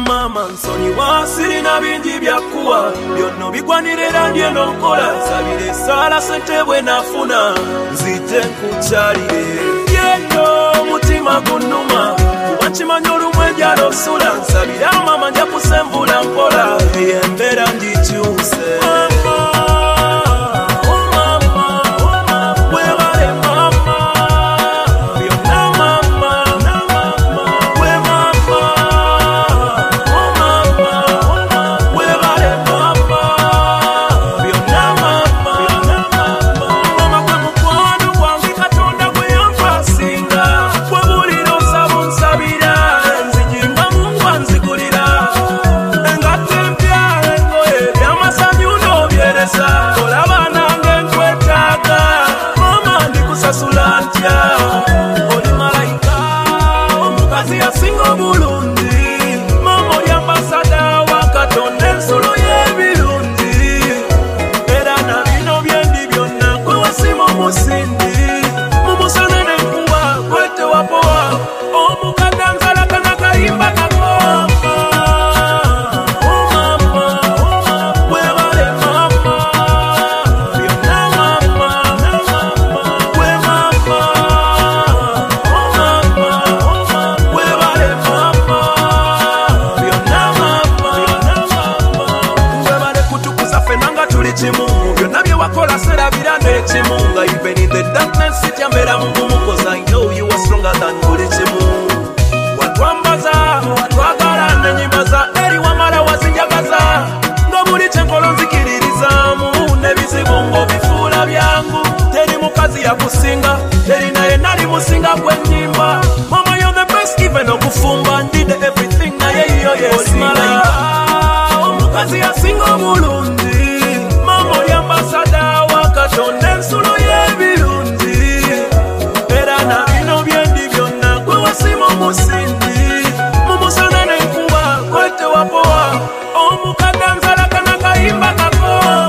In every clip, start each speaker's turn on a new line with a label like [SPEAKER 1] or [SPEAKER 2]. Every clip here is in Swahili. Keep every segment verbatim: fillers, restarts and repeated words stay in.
[SPEAKER 1] Mama nsonyiwa sirina bingi byakuwa byonna bigwanirira ndye n'okola nsabire sala sente bwe nafuna nzite nkukyalire yeno mutima gunnuma kuba nkimanyi olumwe enjala osula nsabira mama nja kusembula mpola ey'embeera ngikyuse even in the darkness sit ya mera mungu cause I know you are stronger than buli chimu watwambaza watwagala nenyimbaza eri wamala wazinjagaza nga buli kyenkolo nzikiririzamu nebizibu ng'obifuula byangu teri mukazi yakusinga teri naye nali musinga gwennyimba mama you're the best even okufumba ndide everything naye yo yesimala omukazi yasinga omulungi mama oli ambasada wakatonda ensulo y'ebirungi era na bino byendi byonna gwe wasima omusindi mumusana n'enkuba kwete wapowa omukadde nzalakana kayimba kakoma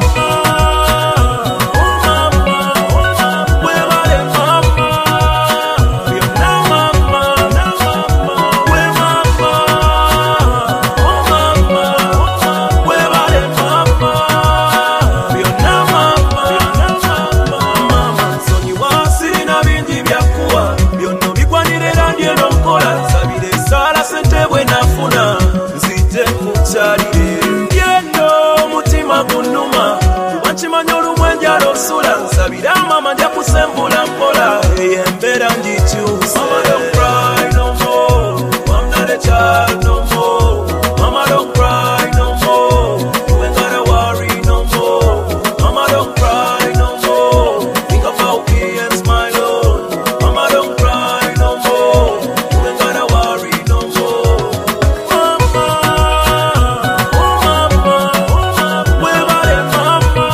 [SPEAKER 1] nsabira mama nja kusembula mpola ey'embeera ngikyuse mama don't cry no more I'm not a child no more mama don't cry no more you ain't gotta worry no more mama don't cry no more think about me and smile on mama don't cry no more you ain't gotta worry no more mama oh mama oh mama where are they mama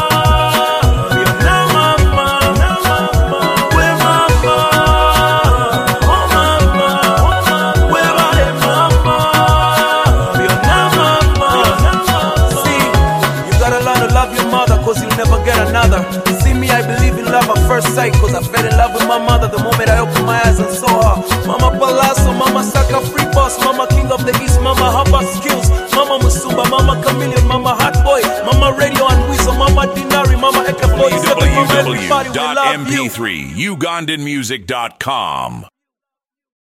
[SPEAKER 1] another. You see me, I believe in love at first sight, cause I fell in love with my mother the moment I opened my eyes and saw her. Mama Palazzo, Mama Saka Free Boss, Mama King of the East, Mama Haba Skills, Mama Musumba, Mama Chameleon, Mama Hot Boy, Mama Radio and Whistle, Mama Dinari, Mama Eka Boy,
[SPEAKER 2] w w w dot m p three ugandan music dot com